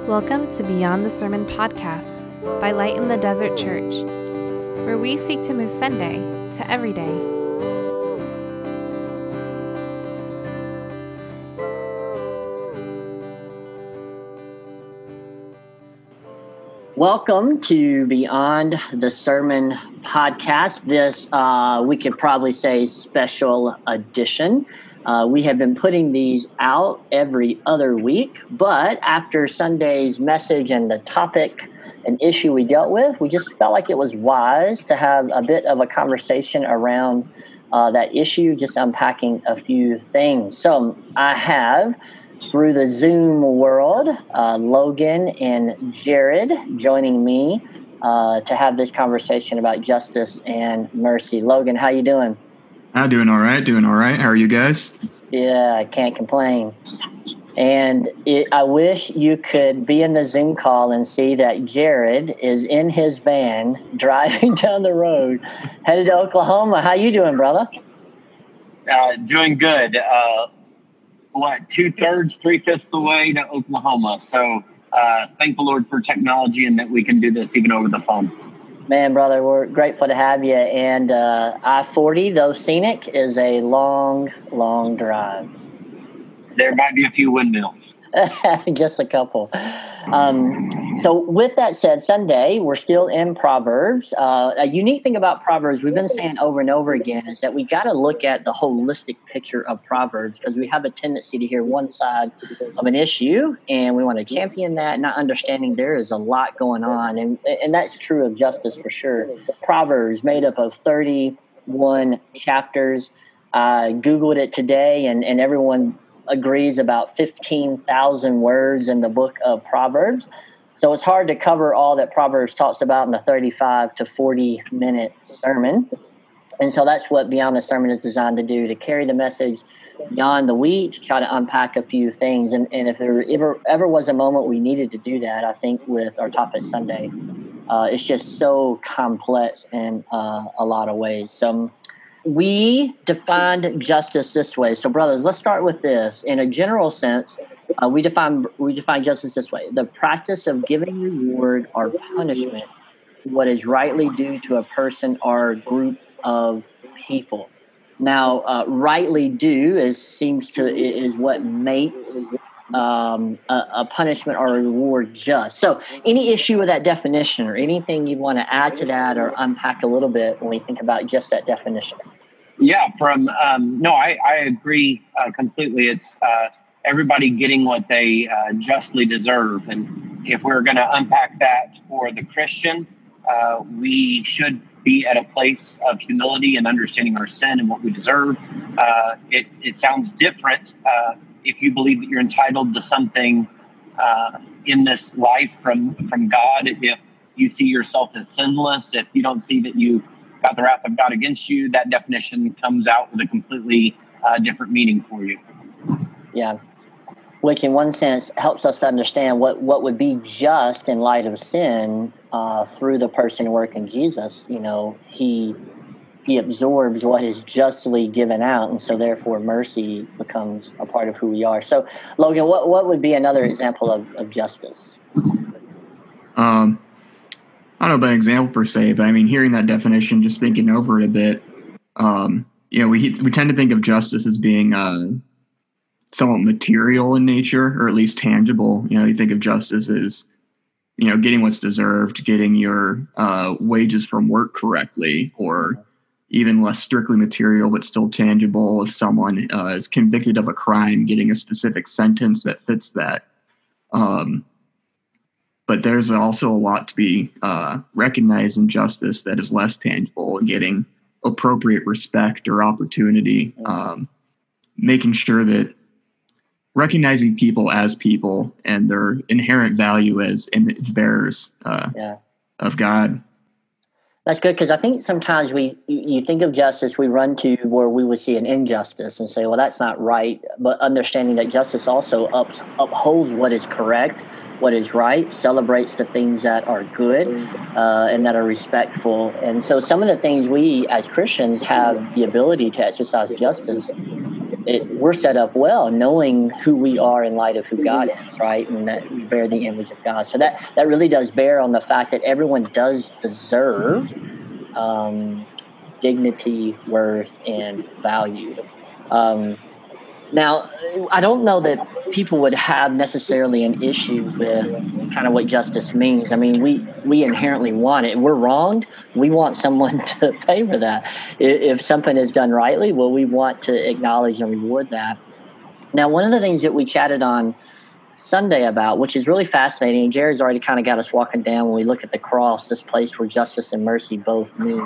Welcome to Beyond the Sermon podcast by Light in the Desert Church, where we seek to move Sunday to everyday. Welcome to Beyond the Sermon podcast. This, we could probably say, special edition. We have been putting these out every other week, but after Sunday's message and the topic and issue we dealt with, we just felt like it was wise to have a bit of a conversation around that issue, just unpacking a few things. So I have, through the Zoom world, Logan and Jared joining me to have this conversation about justice and mercy. Logan, how you doing? I'm doing all right. How are you guys? Yeah, I can't complain. And I wish you could be in the Zoom call and see that Jared is in his van driving down the road, headed to Oklahoma. How you doing, brother? Doing good. 2/3, 3/5 the way to Oklahoma. So thank the Lord for technology and that we can do this even over the phone. Man, brother, we're grateful to have you. And I-40, though scenic, is a long, long drive. There might be a few windmills. Just a couple. So with that said, Sunday, we're still in Proverbs. A unique thing about Proverbs, we've been saying over and over again, is that we got to look at the holistic picture of Proverbs, because we have a tendency to hear one side of an issue, and we want to champion that, not understanding there is a lot going on. And that's true of justice for sure. Proverbs made up of 31 chapters. I Googled it today, and everyone agrees about 15,000 words in the book of Proverbs. So it's hard to cover all that Proverbs talks about in a 35 to 40 minute sermon. And so that's what Beyond the Sermon is designed to do, to carry the message beyond the weeds, try to unpack a few things. And if there ever was a moment we needed to do that, I think with our topic Sunday, it's just so complex in a lot of ways. So we defined justice this way. So, brothers, let's start with this. In a general sense, we define justice this way: the practice of giving reward or punishment what is rightly due to a person or group of people. Now, rightly due is what makes a punishment or a reward just. So, any issue with that definition, or anything you want to add to that or unpack a little bit when we think about just that definition? Yeah, I agree completely. It's everybody getting what they justly deserve. And if we're going to unpack that for the Christian, we should be at a place of humility and understanding our sin and what we deserve. It sounds different if you believe that you're entitled to something in this life from God. If you see yourself as sinless, if you don't see that you got the wrath of God against you, that definition comes out with a completely different meaning for you. Yeah. Which in one sense helps us to understand what would be just in light of sin through the person and work in Jesus. You know, he absorbs what is justly given out, and so therefore mercy becomes a part of who we are. So, Logan, what would be another example of justice? I don't know about an example per se, but I mean, hearing that definition, just thinking over it a bit, we tend to think of justice as being somewhat material in nature, or at least tangible. You think of justice as, getting what's deserved, getting your wages from work correctly, or even less strictly material, but still tangible. If someone is convicted of a crime, getting a specific sentence that fits that. But there's also a lot to be recognized in justice that is less tangible, and getting appropriate respect or opportunity, making sure that recognizing people as people and their inherent value as image bearers of God. That's good, because I think sometimes you think of justice, we run to where we would see an injustice and say, well, that's not right. But understanding that justice also upholds what is correct, what is right, celebrates the things that are good and that are respectful. And so some of the things we as Christians have the ability to exercise justice we're set up well, knowing who we are in light of who God is, right? And that we bear the image of God. So that really does bear on the fact that everyone does deserve dignity, worth, and value. Now, I don't know that people would have necessarily an issue with kind of what justice means. I mean, we inherently want it. We're wronged. We want someone to pay for that. If something is done rightly, well, we want to acknowledge and reward that. Now, one of the things that we chatted on Sunday about, which is really fascinating, Jared's already kind of got us walking down when we look at the cross, this place where justice and mercy both meet.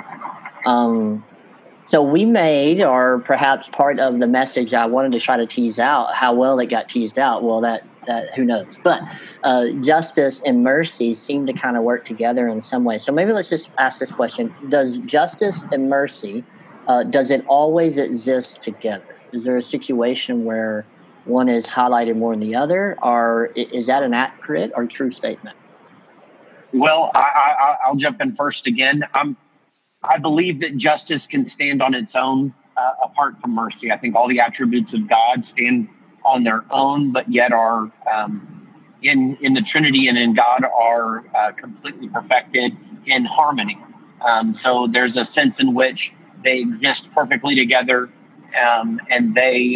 So we made, or perhaps part of the message I wanted to try to tease out, how well it got teased out. Well, that who knows? But justice and mercy seem to kind of work together in some way. So maybe let's just ask this question. Does justice and mercy, does it always exist together? Is there a situation where one is highlighted more than the other, or is that an accurate or true statement? Well, I'll jump in first again. I believe that justice can stand on its own apart from mercy. I think all the attributes of God stand on their own, but yet are in the Trinity and in God are completely perfected in harmony. So there's a sense in which they exist perfectly together, and they,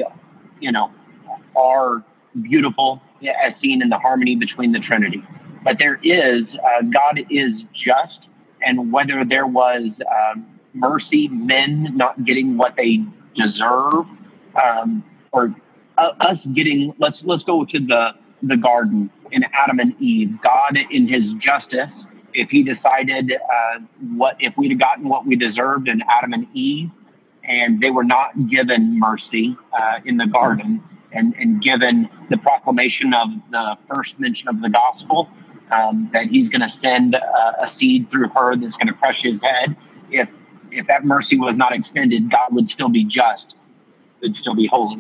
are beautiful as seen in the harmony between the Trinity. But there is, God is just. And whether there was mercy, men not getting what they deserve, or us getting, let's go to the garden in Adam and Eve. God, in His justice, if He decided if we'd have gotten what we deserved in Adam and Eve, and they were not given mercy in the garden, and given the proclamation of the first mention of the gospel. That He's going to send a seed through her that's going to crush his head. If that mercy was not extended, God would still be just, would still be holy.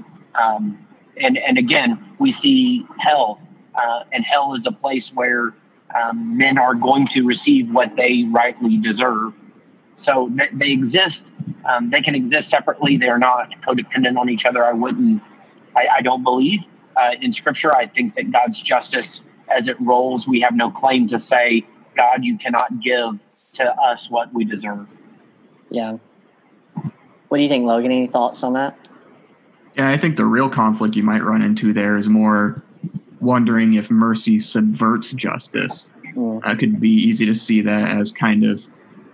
And again, we see hell, and hell is a place where men are going to receive what they rightly deserve. So they exist. They can exist separately. They are not codependent on each other. I don't believe in Scripture. I think that God's justice, as it rolls, we have no claim to say, God, you cannot give to us what we deserve. Yeah. What do you think, Logan? Any thoughts on that? Yeah, I think the real conflict you might run into there is more wondering if mercy subverts justice. It could be easy to see that as kind of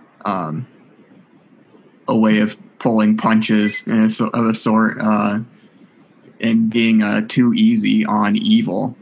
a way of pulling punches of a sort and being too easy on evil.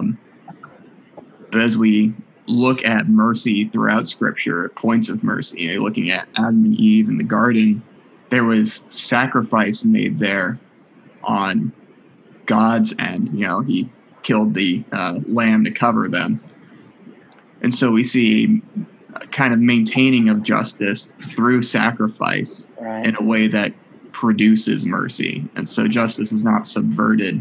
But as we look at mercy throughout Scripture, points of mercy, looking at Adam and Eve in the garden, there was sacrifice made there on God's end. He killed the lamb to cover them. And so we see a kind of maintaining of justice through sacrifice in a way that produces mercy. And so justice is not subverted,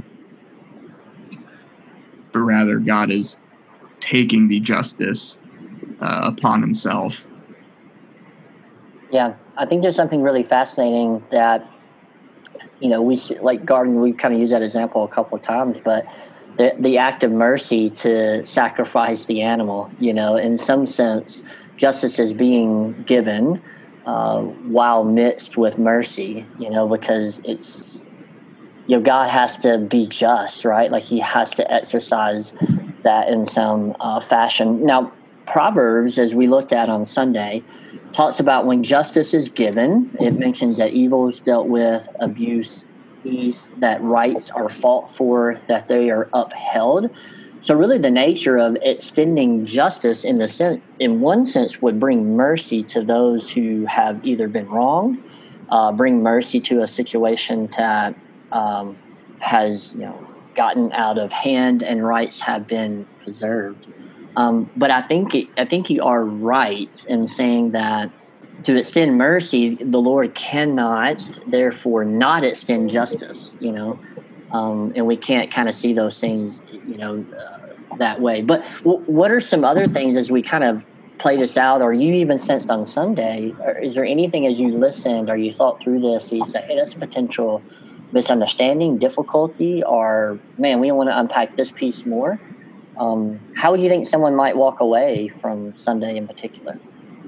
but rather God is taking the justice upon Himself. Yeah, I think there's something really fascinating that, we see, like garden, we kind of use that example a couple of times, but the act of mercy to sacrifice the animal, in some sense, justice is being given while mixed with mercy, because it's, God has to be just, right? Like He has to exercise that in some fashion. Now, Proverbs, as we looked at on Sunday, talks about when justice is given. It mentions that evil is dealt with, abuse, peace, that rights are fought for, that they are upheld. So really the nature of extending justice in one sense would bring mercy to those who have either been wronged, bring mercy to a situation that has gotten out of hand and rights have been preserved. But I think you are right in saying that to extend mercy, the Lord cannot therefore not extend justice, and we can't kind of see those things, that way. But what are some other things as we kind of play this out, or you even sensed on Sunday, or is there anything as you listened or you thought through this, you say, hey, that's a potential misunderstanding, difficulty, or man, we want to unpack this piece more. How would you think someone might walk away from Sunday in particular?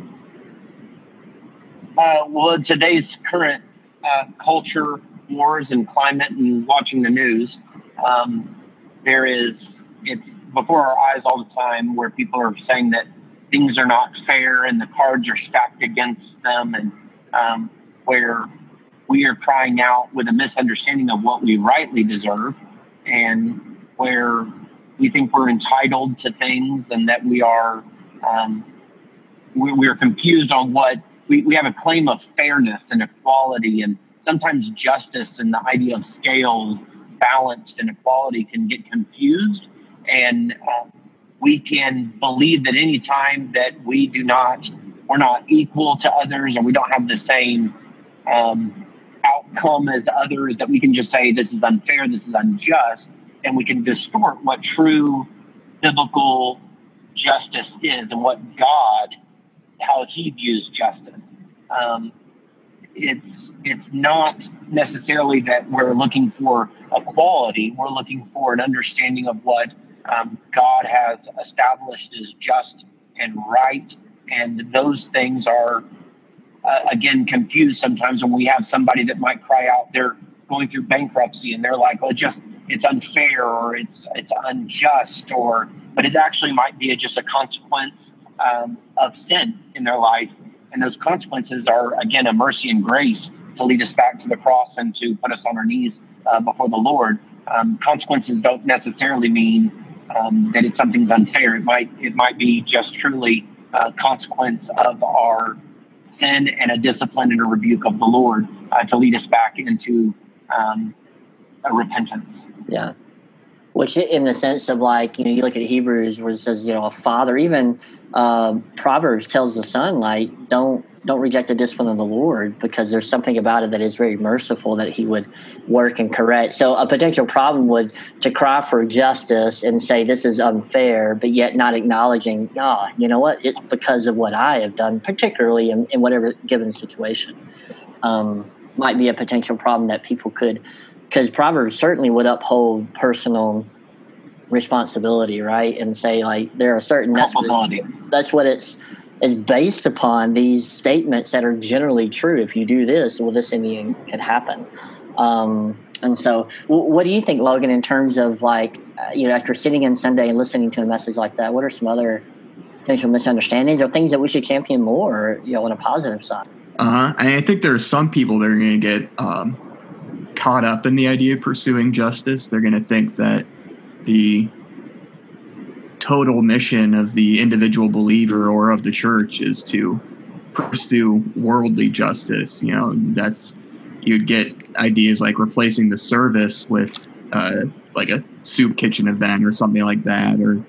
Well, in today's current culture, wars, and climate, and watching the news, it's before our eyes all the time where people are saying that things are not fair and the cards are stacked against them, and where we are crying out with a misunderstanding of what we rightly deserve, and where we think we're entitled to things, and that we are confused on what we have a claim of fairness and equality, and sometimes justice and the idea of scales, balanced and equality can get confused, and we can believe that any time that we're not equal to others, or we don't have the same outcome as others, that we can just say this is unfair, this is unjust, and we can distort what true biblical justice is and what God, how he views justice. It's not necessarily that we're looking for equality. We're looking for an understanding of what God has established as just and right. And those things are, again, confused sometimes when we have somebody that might cry out, they're going through bankruptcy and they're like, well, it's unfair, or it's unjust, but it actually might be just a consequence of sin in their life. And those consequences are, again, a mercy and grace to lead us back to the cross and to put us on our knees before the Lord. Consequences don't necessarily mean that it's something's unfair. It might be just truly a consequence of our sin and a discipline and a rebuke of the Lord to lead us back into a repentance. Yeah. Which, in the sense of, like, you look at Hebrews where it says, a father, even Proverbs tells the son, like, don't reject the discipline of the Lord, because there's something about it that is very merciful, that he would work and correct. So a potential problem would to cry for justice and say this is unfair, but yet not acknowledging, you know what, it's because of what I have done, particularly in whatever given situation, might be a potential problem that people could. Because Proverbs certainly would uphold personal responsibility, right? And say, like, there are certain that's what it's based upon, these statements that are generally true. If you do this, well, this in the end could happen. And so what do you think, Logan, in terms of, like, after sitting in Sunday and listening to a message like that, what are some other potential misunderstandings or things that we should champion more, on a positive side? I think there are some people that are going to get caught up in the idea of pursuing justice. They're going to think that the total mission of the individual believer or of the church is to pursue worldly justice. You'd get ideas like replacing the service with like a soup kitchen event or something like that, or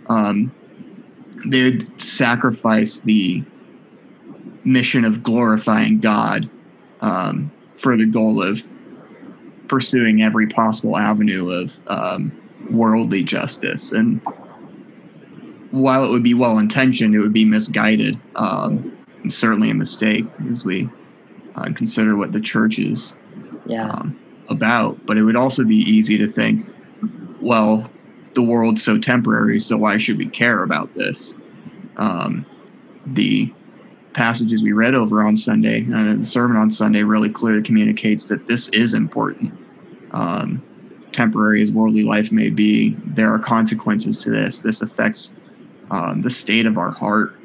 they'd sacrifice the mission of glorifying God for the goal of pursuing every possible avenue of worldly justice. And while it would be well-intentioned, it would be misguided, and certainly a mistake as we consider what the church is about. But it would also be easy to think, well, the world's so temporary, so why should we care about this? The passages we read over on Sunday, the sermon on Sunday, really clearly communicates that this is important. Temporary as worldly life may be, there are consequences to this. This affects the state of our heart,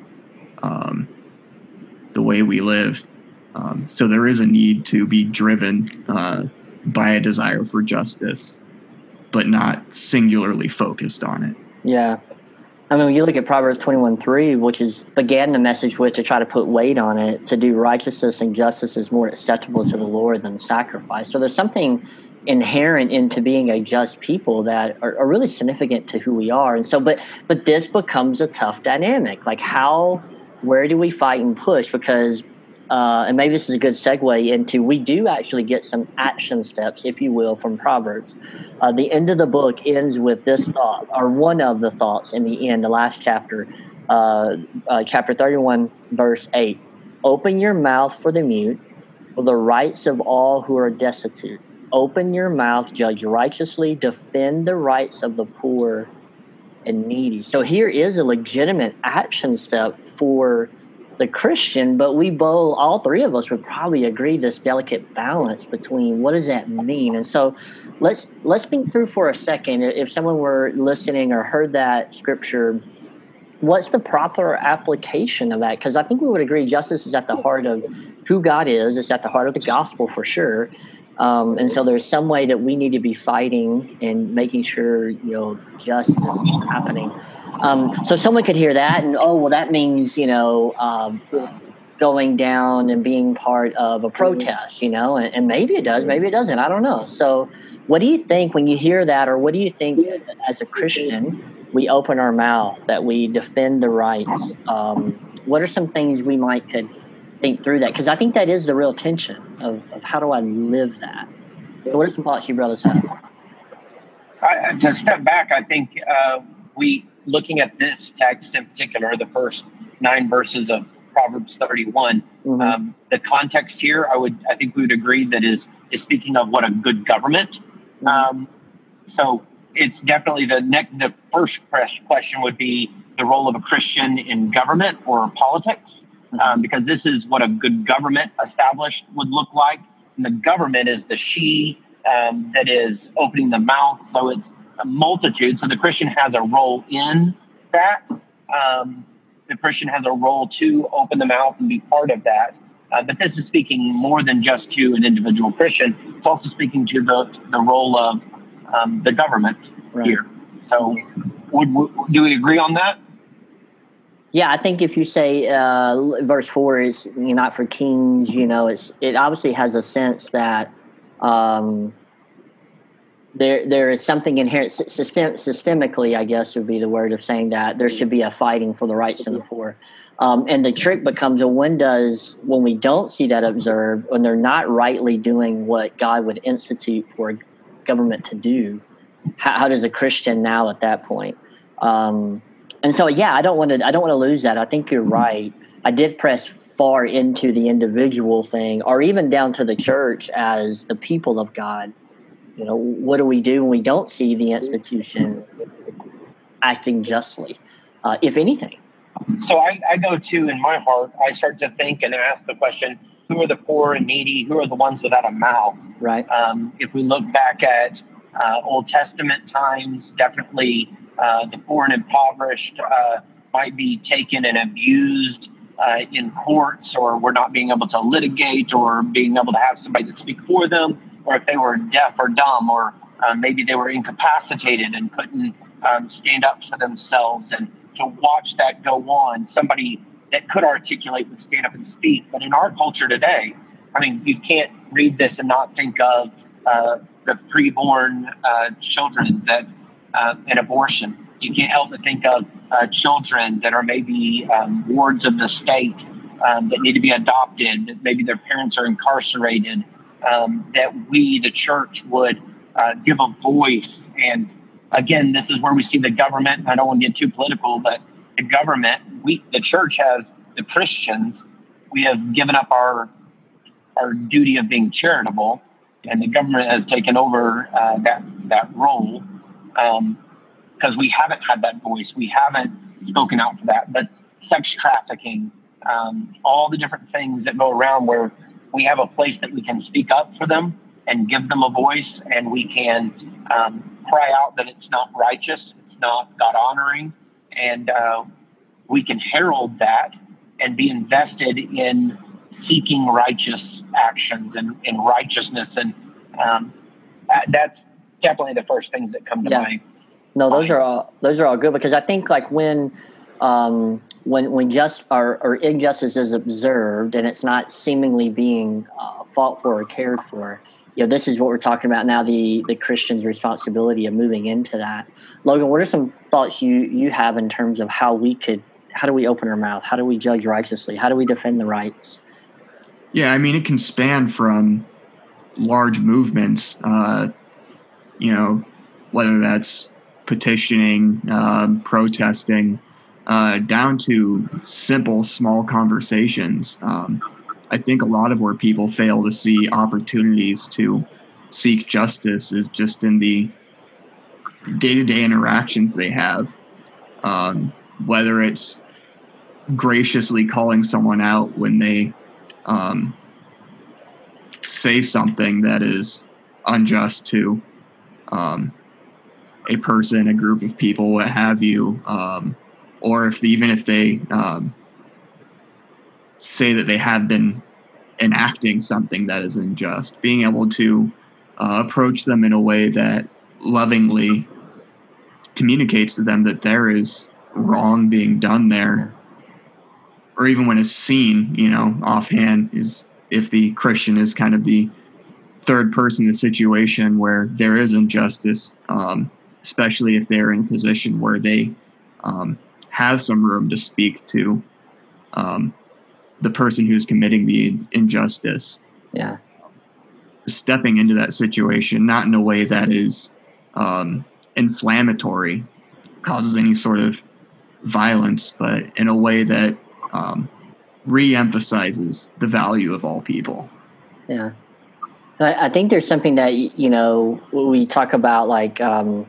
the way we live. So there is a need to be driven by a desire for justice, but not singularly focused on it. Yeah. I mean, when you look at Proverbs 21:3, which began the message with to try to put weight on it, to do righteousness and justice is more acceptable to the Lord than sacrifice. So there's something inherent into being a just people that are really significant to who we are. And so, but this becomes a tough dynamic. Like, where do we fight and push? Because, and maybe this is a good segue into, we do actually get some action steps, if you will, from Proverbs. The end of the book ends with this thought, or one of the thoughts in the end, the last chapter, chapter 31, verse 8. Open your mouth for the mute, for the rights of all who are destitute. open your mouth, judge righteously, defend the rights of the poor and needy. So here is a legitimate action step for the Christian, but we both, all three of us would probably agree this delicate balance between what does that mean? And so let's think through for a second. If someone were listening or heard that scripture, what's the proper application of that? Because I think we would agree justice is at the heart of who God is. It's at the heart of the gospel for sure. And so there's some way that we need to be fighting and making sure, justice is happening. So someone could hear that and, that means, going down and being part of a protest, and maybe it does, maybe it doesn't. I don't know. So what do you think when you hear that, or what do you think as a Christian, we open our mouth, that we defend the rights? What are some things we could think through that? Because I think that is the real tension of how do I live that? So what are some thoughts you brothers have? To step back, I think looking at this text in particular, the first 9 verses of Proverbs 31, the context here, I think we would agree that is speaking of what a good government. So it's definitely the first question would be the role of a Christian in government or politics. Because this is what a good government established would look like. And the government is the she that is opening the mouth. So it's a multitude. So the Christian has a role in that. The Christian has a role to open the mouth and be part of that. But this is speaking more than just to an individual Christian. It's also speaking to the role of the government here. So do we agree on that? Yeah, I think if you say verse 4 is not for kings, it obviously has a sense that there is something inherent systemically, I guess would be the word of saying that there should be a fighting for the rights of the poor. And the trick becomes when we don't see that observed, when they're not rightly doing what God would institute for government to do, how does a Christian now at that point? And so, I don't want to lose that. I think you're right. I did press far into the individual thing, or even down to the church as the people of God. What do we do when we don't see the institution acting justly, if anything? So I go to, in my heart, I start to think and ask the question, who are the poor and needy? Who are the ones without a mouth? Right. If we look back at Old Testament times, definitely the poor and impoverished might be taken and abused in courts, or were not being able to litigate, or being able to have somebody to speak for them, or if they were deaf or dumb, or maybe they were incapacitated and couldn't stand up for themselves. And to watch that go on, somebody that could articulate would stand up and speak. But in our culture today, you can't read this and not think of the preborn children that and abortion. You can't help but think of children that are maybe wards of the state that need to be adopted, that maybe their parents are incarcerated, that we, the church, would give a voice. And again, this is where we see the government. I don't want to get too political, but the government, the church has, the Christians, we have given up our duty of being charitable, and the government has taken over that role. Because we haven't had that voice. We haven't spoken out for that. But sex trafficking, all the different things that go around where we have a place that we can speak up for them and give them a voice, and we can cry out that it's not righteous, it's not God-honoring, and we can herald that and be invested in seeking righteous actions and righteousness. And that's definitely the first things that come to mind. No, those are all good, because I think when just or injustice is observed and it's not seemingly being fought for or cared for, this is what we're talking about now, the Christian's responsibility of moving into that. Logan, what are some thoughts you have in terms of how do we open our mouth? How do we judge righteously? How do we defend the rights? Yeah, it can span from large movements, whether that's petitioning, protesting, down to simple, small conversations. I think a lot of where people fail to see opportunities to seek justice is just in the day-to-day interactions they have, whether it's graciously calling someone out when they say something that is unjust to a person, a group of people, what have you, or even if they say that they have been enacting something that is unjust, being able to approach them in a way that lovingly communicates to them that there is wrong being done there. Or even when it's seen, offhand, is if the Christian is kind of the third person in the situation where there is injustice, especially if they're in a position where they have some room to speak to the person who's committing the injustice. Yeah. Stepping into that situation, not in a way that is inflammatory, causes any sort of violence, but in a way that re-emphasizes the value of all people. Yeah. I think there's something that, we talk about, like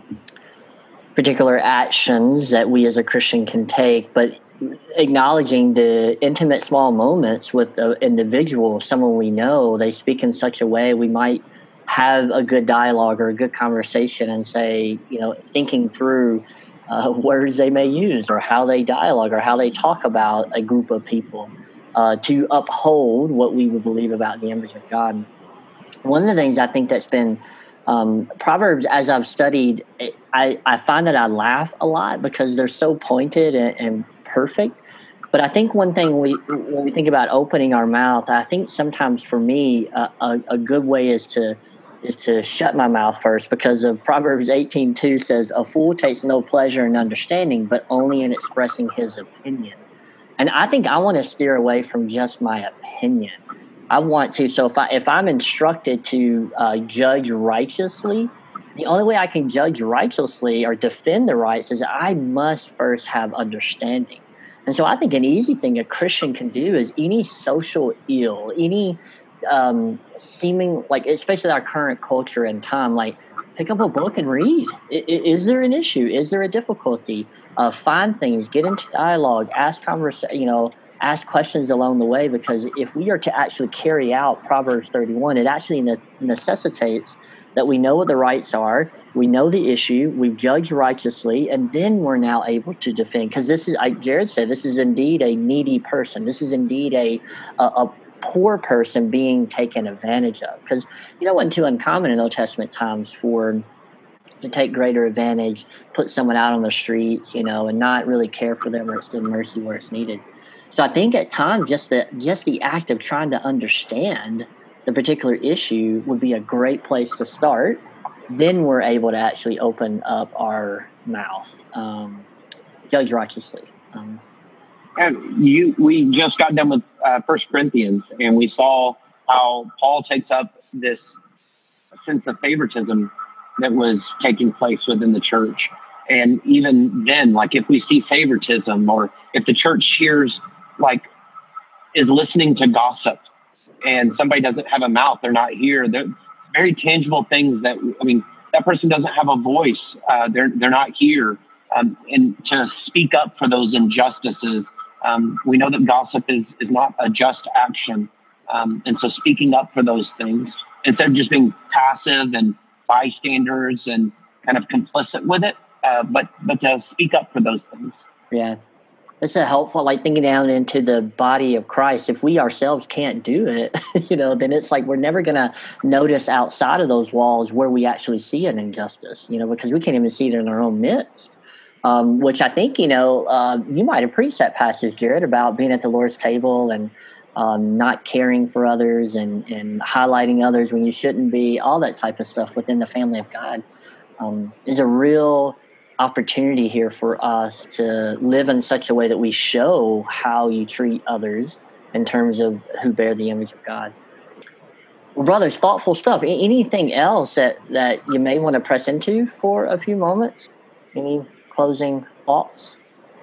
particular actions that we as a Christian can take, but acknowledging the intimate small moments with an individual, someone we know, they speak in such a way, we might have a good dialogue or a good conversation and say, thinking through words they may use or how they dialogue or how they talk about a group of people to uphold what we would believe about the image of God. One of the things I think that's been Proverbs, as I've studied, I find that I laugh a lot because they're so pointed and perfect. But I think one thing when we think about opening our mouth, I think sometimes for me a good way is to shut my mouth first, because of Proverbs 18:2 says, "A fool takes no pleasure in understanding, but only in expressing his opinion." And I think I want to steer away from just my opinion. I want to. So if I'm instructed to judge righteously, the only way I can judge righteously or defend the rights is I must first have understanding. And so I think an easy thing a Christian can do is any social ill, any seeming, like, especially our current culture and time, like, pick up a book and read. Is there an issue? Is there a difficulty? Find things, get into dialogue, ask questions along the way, because if we are to actually carry out Proverbs 31, it actually necessitates that we know what the rights are, we know the issue, we've judged righteously, and then we're now able to defend. Because this is, like Jared said, this is indeed a needy person. This is indeed a poor person being taken advantage of. Because it wasn't too uncommon in Old Testament times to take greater advantage, put someone out on the streets, and not really care for them or extend mercy where it's needed. So I think at times just the act of trying to understand the particular issue would be a great place to start. Then we're able to actually open up our mouth, judge righteously. We just got done with 1 Corinthians, and we saw how Paul takes up this sense of favoritism that was taking place within the church. And even then, like, if we see favoritism, or if the church is listening to gossip and somebody doesn't have a mouth, they're not here. They're very tangible things that person doesn't have a voice. They're not here. And to speak up for those injustices, we know that gossip is not a just action. And so speaking up for those things, instead of just being passive and bystanders and kind of complicit with it, but to speak up for those things. Yeah. It's a helpful, like, thinking down into the body of Christ. If we ourselves can't do it, then it's like we're never going to notice outside of those walls where we actually see an injustice, because we can't even see it in our own midst. Which I think, you might have preached that passage, Jared, about being at the Lord's table and not caring for others and highlighting others when you shouldn't be, all that type of stuff within the family of God. Is a real opportunity here for us to live in such a way that we show how you treat others in terms of who bear the image of God. Well, brothers, thoughtful stuff. Anything else that you may want to press into for a few moments? Any closing thoughts?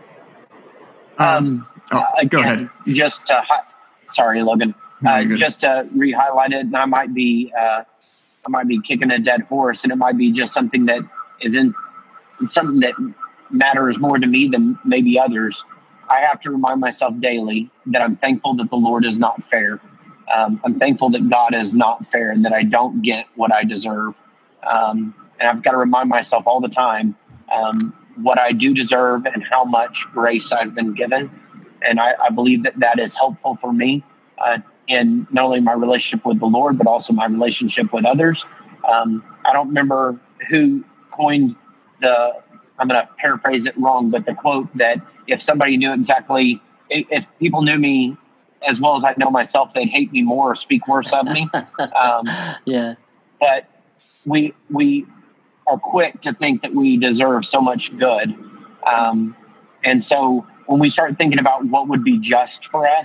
Go ahead. Sorry, Logan. Just to re-highlight it, and I might be I might be kicking a dead horse, and it might be just something that isn't something that matters more to me than maybe others. I have to remind myself daily that I'm thankful that the Lord is not fair. I'm thankful that God is not fair and that I don't get what I deserve. And I've got to remind myself all the time what I do deserve and how much grace I've been given. And I believe that that is helpful for me in not only my relationship with the Lord, but also my relationship with others. I don't remember who coined I'm going to paraphrase it wrong, but the quote that if somebody knew exactly, if people knew me as well as I know myself, they'd hate me more or speak worse of me. Yeah. But we are quick to think that we deserve so much good. And so when we start thinking about what would be just for us,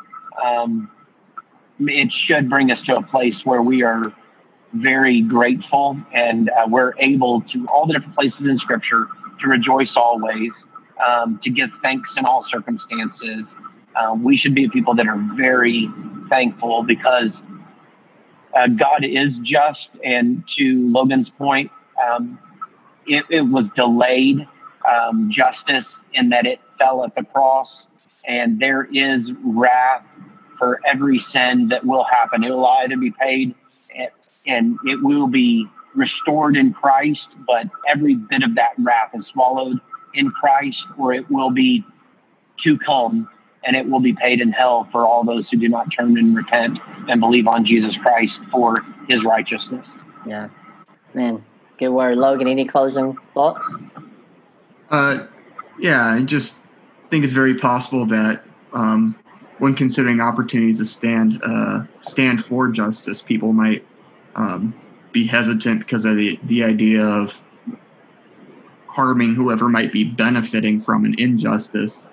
it should bring us to a place where we are very grateful and we're able to, all the different places in Scripture, to rejoice always, to give thanks in all circumstances. We should be people that are very thankful because God is just. And to Logan's point, it was delayed justice in that it fell at the cross, and there is wrath for every sin that will happen. It will either be paid and it will be restored in Christ, but every bit of that wrath is swallowed in Christ, or it will be to come, and it will be paid in hell for all those who do not turn and repent and believe on Jesus Christ for his righteousness. Yeah. Man, good word. Logan, any closing thoughts? Yeah, I just think it's very possible that when considering opportunities to stand for justice, people might be hesitant because of the idea of harming whoever might be benefiting from an injustice.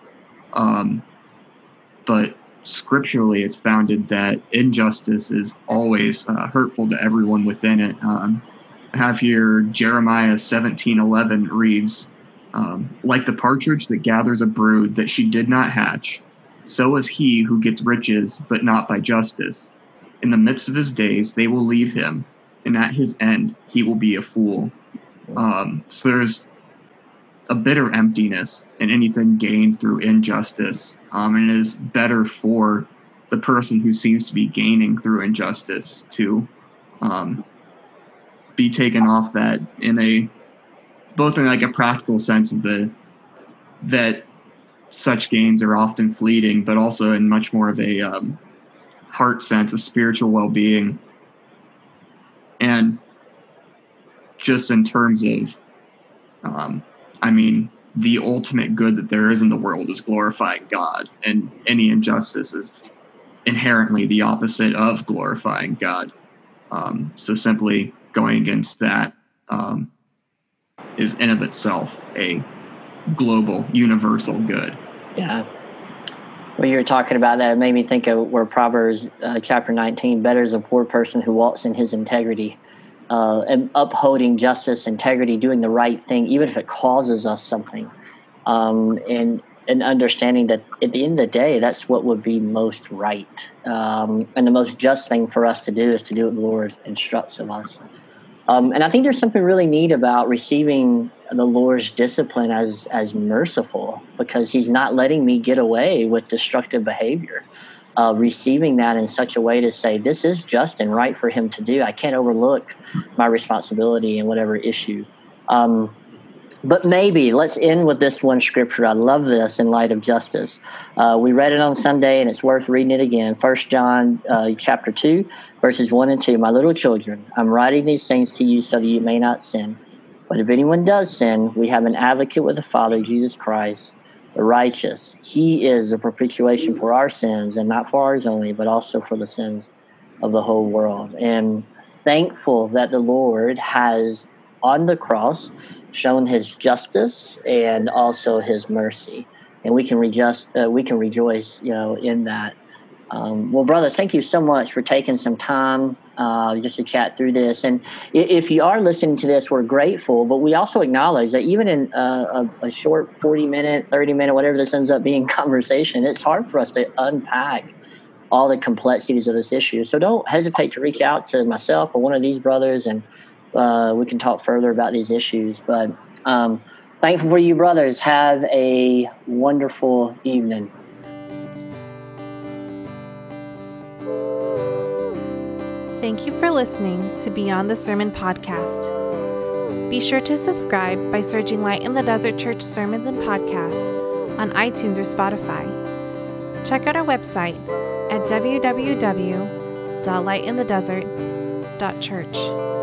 But scripturally, it's founded that injustice is always hurtful to everyone within it. I have here Jeremiah 17:11 reads, like the partridge that gathers a brood that she did not hatch, so is he who gets riches, but not by justice. In the midst of his days, they will leave him, and at his end, he will be a fool. So there's a bitter emptiness in anything gained through injustice. And it is better for the person who seems to be gaining through injustice to be taken off that both in like a practical sense of that such gains are often fleeting, but also in much more of a heart sense of spiritual well-being. And just in terms of, the ultimate good that there is in the world is glorifying God, and any injustice is inherently the opposite of glorifying God. So simply going against that is in of itself a global, universal good. Yeah. When you were talking about that, it made me think of where Proverbs chapter 19, better is a poor person who walks in his integrity, and upholding justice, integrity, doing the right thing, even if it causes us something. And understanding that at the end of the day, that's what would be most right. And the most just thing for us to do is to do what the Lord instructs of us. And I think there's something really neat about receiving the Lord's discipline as merciful, because he's not letting me get away with destructive behavior. Receiving that in such a way to say, this is just and right for him to do. I can't overlook my responsibility in whatever issue. But maybe let's end with this one scripture. I love this in light of justice. We read it on Sunday, and it's worth reading it again. 1 John chapter 2, verses 1 and 2. My little children, I'm writing these things to you so that you may not sin. But if anyone does sin, we have an advocate with the Father, Jesus Christ, the righteous. He is a propitiation for our sins, and not for ours only, but also for the sins of the whole world. And thankful that the Lord has, on the cross, shown his justice and also his mercy, and we can rejoice, in that. Well, brothers, thank you so much for taking some time just to chat through this. And if you are listening to this, we're grateful, but we also acknowledge that even in a short 40-minute, 30-minute, whatever this ends up being conversation, it's hard for us to unpack all the complexities of this issue. So don't hesitate to reach out to myself or one of these brothers, and we can talk further about these issues. But thankful for you, brothers. Have a wonderful evening. Thank you for listening to Beyond the Sermon podcast. Be sure to subscribe by searching Light in the Desert Church Sermons and Podcast on iTunes or Spotify. Check out our website at www.lightinthedesert.church.